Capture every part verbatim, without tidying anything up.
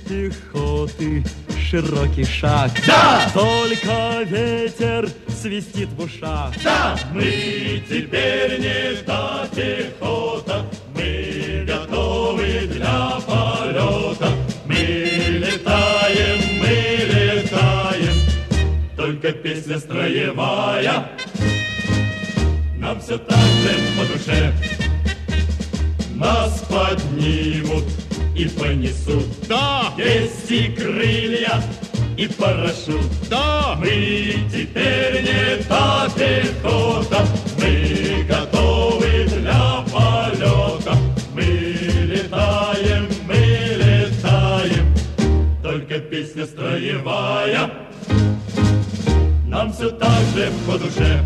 пехоты широкий шаг. Да! Только ветер свистит в ушах. Да! Мы теперь не та пехота, мы готовы для полета. Мы летаем, мы летаем, только песня строевая нам все так же по душе. Нас поднимут и понесут. Да! Есть и крылья, и парашют. Да! Мы теперь не та пехота, мы готовы для полета. Мы летаем, мы летаем, только песня строевая нам все так же по душе.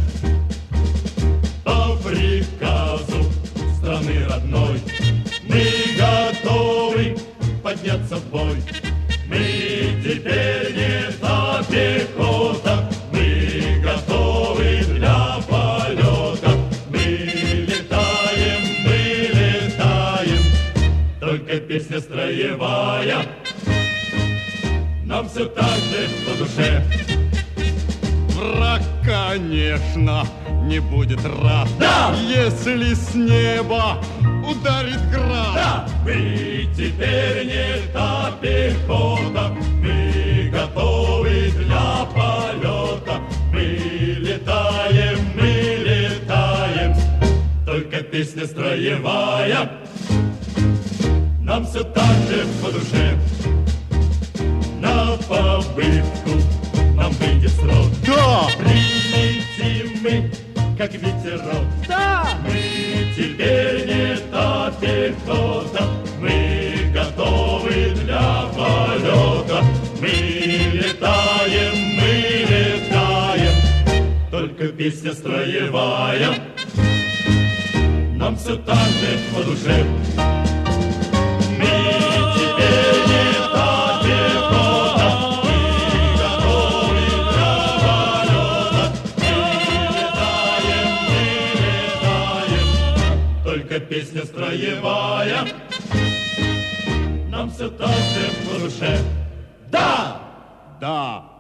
По приказу страны родной мы готовы подняться в бой. Мы теперь не та пехота, мы готовы для полета. Мы летаем, мы летаем, только песня строевая нам все так же по душе. Враг, конечно, не будет рад, да! Если с неба ударит град. Да! Мы теперь не та пехота, мы готовы для полета. Мы летаем, мы летаем, только песня строевая нам все так же по душе. На побывку нам выйдет срок. Да! Прилетим мы, как ветерок. Да! Мы теперь не та пехота, мы готовы для полета. Мы летаем, мы летаем, только песня строевая нам все так же по душе. Песня строевая нам все так же по душе. Да! Да!